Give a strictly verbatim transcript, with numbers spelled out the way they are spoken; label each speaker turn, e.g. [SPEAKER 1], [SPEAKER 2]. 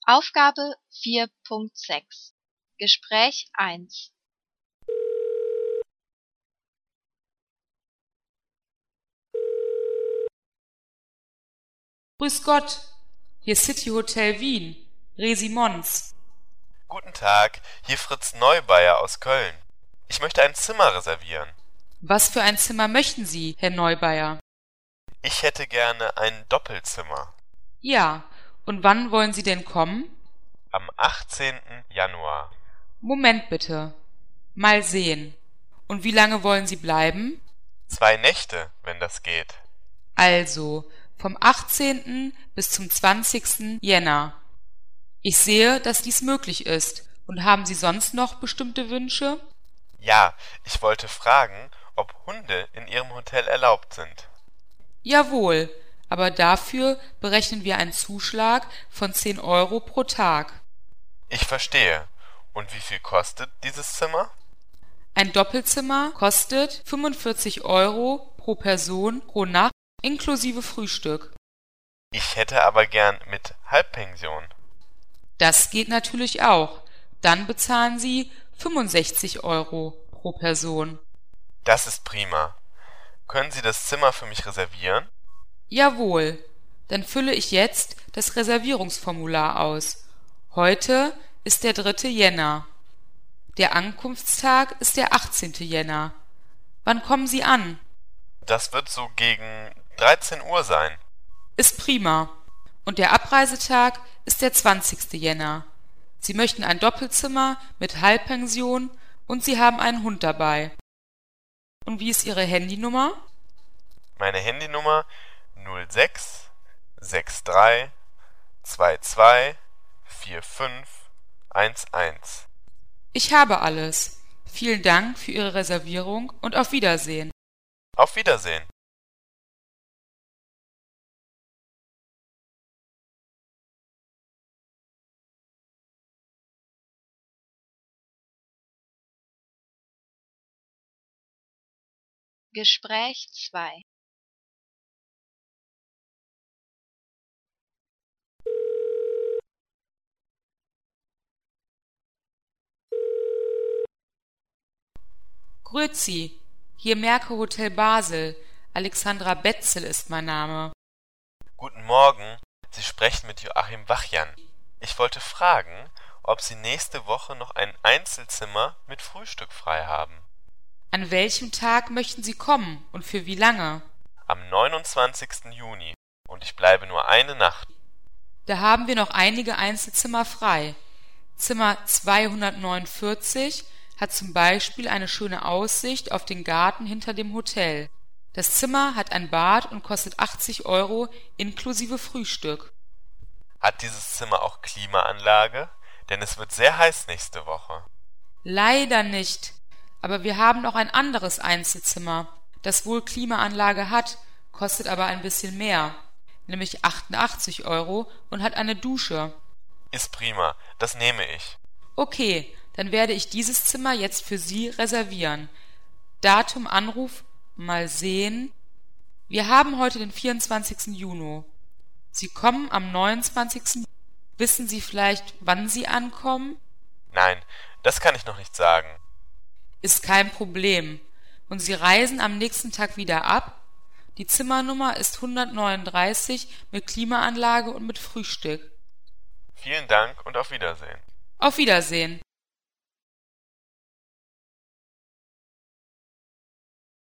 [SPEAKER 1] Aufgabe vier Punkt sechs Gespräch eins.
[SPEAKER 2] Grüß Gott, hier City Hotel Wien, Resimons.
[SPEAKER 3] Guten Tag, hier Fritz Neubauer aus Köln. Ich möchte ein Zimmer reservieren.
[SPEAKER 2] Was für ein Zimmer möchten Sie, Herr Neubauer?
[SPEAKER 3] Ich hätte gerne ein Doppelzimmer.
[SPEAKER 2] Ja, und wann wollen Sie denn kommen?
[SPEAKER 3] Am achtzehnten Januar.
[SPEAKER 2] Moment bitte. Mal sehen. Und wie lange wollen Sie bleiben?
[SPEAKER 3] Zwei Nächte, wenn das geht.
[SPEAKER 2] Also, vom achtzehnten bis zum zwanzigsten Jänner. Ich sehe, dass dies möglich ist. Und haben Sie sonst noch bestimmte Wünsche?
[SPEAKER 3] Ja, ich wollte fragen, ob Hunde in Ihrem Hotel erlaubt sind.
[SPEAKER 2] Jawohl, aber dafür berechnen wir einen Zuschlag von zehn Euro pro Tag.
[SPEAKER 3] Ich verstehe. Und wie viel kostet dieses Zimmer?
[SPEAKER 2] Ein Doppelzimmer kostet fünfundvierzig Euro pro Person pro Nacht inklusive Frühstück.
[SPEAKER 3] Ich hätte aber gern mit Halbpension.
[SPEAKER 2] Das geht natürlich auch. Dann bezahlen Sie fünfundsechzig Euro pro Person.
[SPEAKER 3] Das ist prima. Können Sie das Zimmer für mich reservieren?
[SPEAKER 2] Jawohl, dann fülle ich jetzt das Reservierungsformular aus. Heute ist der dritte Jänner. Der Ankunftstag ist der achtzehnte Jänner. Wann kommen Sie an?
[SPEAKER 3] Das wird so gegen dreizehn Uhr sein.
[SPEAKER 2] Ist prima. Und der Abreisetag ist der zwanzigste Jänner. Sie möchten ein Doppelzimmer mit Halbpension und Sie haben einen Hund dabei. Und wie ist Ihre Handynummer?
[SPEAKER 3] Meine Handynummer null sechs sechs drei zwei zwei vier fünf eins eins.
[SPEAKER 2] Ich habe alles. Vielen Dank für Ihre Reservierung und auf Wiedersehen.
[SPEAKER 3] Auf Wiedersehen.
[SPEAKER 1] Gespräch zwei.
[SPEAKER 2] Grüezi, hier Merkur Hotel Basel. Alexandra Betzel ist mein Name.
[SPEAKER 3] Guten Morgen, Sie sprechen mit Joachim Wachjan. Ich wollte fragen, ob Sie nächste Woche noch ein Einzelzimmer mit Frühstück frei haben.
[SPEAKER 2] An welchem Tag möchten Sie kommen und für wie lange?
[SPEAKER 3] Am neunundzwanzigsten Juni und ich bleibe nur eine Nacht.
[SPEAKER 2] Da haben wir noch einige Einzelzimmer frei. Zimmer zweihundertneunundvierzig hat zum Beispiel eine schöne Aussicht auf den Garten hinter dem Hotel. Das Zimmer hat ein Bad und kostet achtzig Euro inklusive Frühstück.
[SPEAKER 3] Hat dieses Zimmer auch Klimaanlage? Denn es wird sehr heiß nächste Woche.
[SPEAKER 2] Leider nicht, aber wir haben noch ein anderes Einzelzimmer, das wohl Klimaanlage hat, kostet aber ein bisschen mehr, nämlich achtundachtzig Euro und hat eine Dusche.
[SPEAKER 3] Ist prima, das nehme ich.
[SPEAKER 2] Okay, dann werde ich dieses Zimmer jetzt für Sie reservieren. Datum, Anruf, mal sehen. Wir haben heute den vierundzwanzigsten Juni. Sie kommen am neunundzwanzigsten Wissen Sie vielleicht, wann Sie ankommen?
[SPEAKER 3] Nein, das kann ich noch nicht sagen.
[SPEAKER 2] Ist kein Problem. Und Sie reisen am nächsten Tag wieder ab? Die Zimmernummer ist hundertneununddreißig mit Klimaanlage und mit Frühstück.
[SPEAKER 3] Vielen Dank und auf Wiedersehen.
[SPEAKER 2] Auf Wiedersehen.